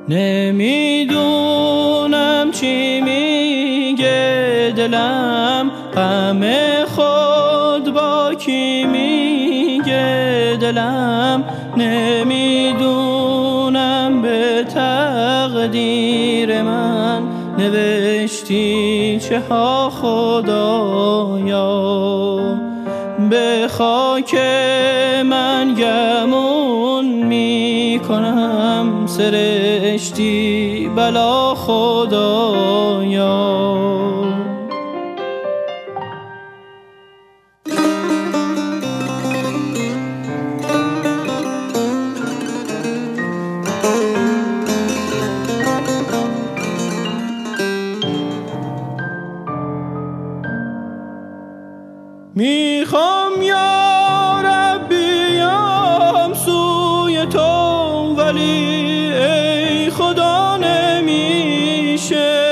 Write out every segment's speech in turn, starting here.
نمیدونم چی میگه دلم، غم خود با کی میگه دلم. نمیدونم به تقدیر من نوشتی چه ها خدایا. به خاک من گمون میکنم سرشتی بلا خدایا. میخوام یا رب بیام سوی تو، ولی ای خدا نمیشه.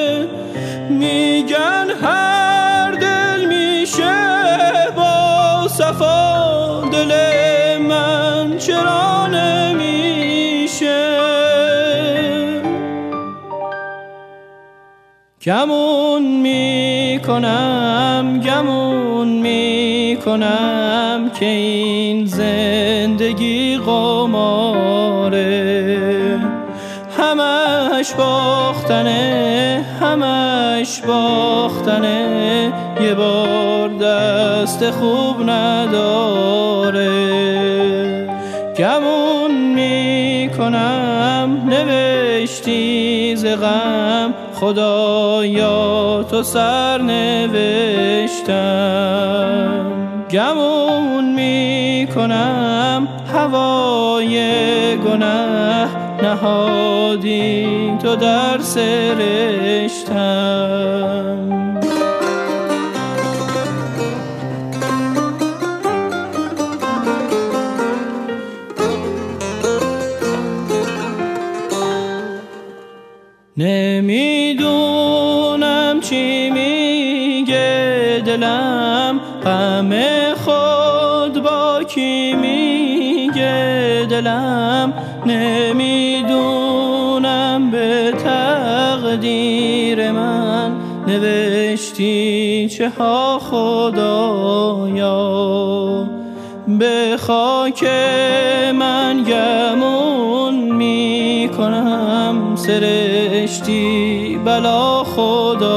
میگن هر دل میشه با صفا، دل من چرا نمیشه؟ گمون میکنم که این زندگی قماره. همش باختنه، یه بار دست خوب نداره. گمون میکنم نوشتی ز غم، خدایا تو سر نوشتم. گمون میکنم هوای گناه نهادی تو در سرشتم. نمیدونم چی میگه دلم، غم خود با کی میگه دلم. نمیدونم به تقدیر من نوشتی چه ها خدایا. به خاک من گمون میکنم سرشتی بلا خدا.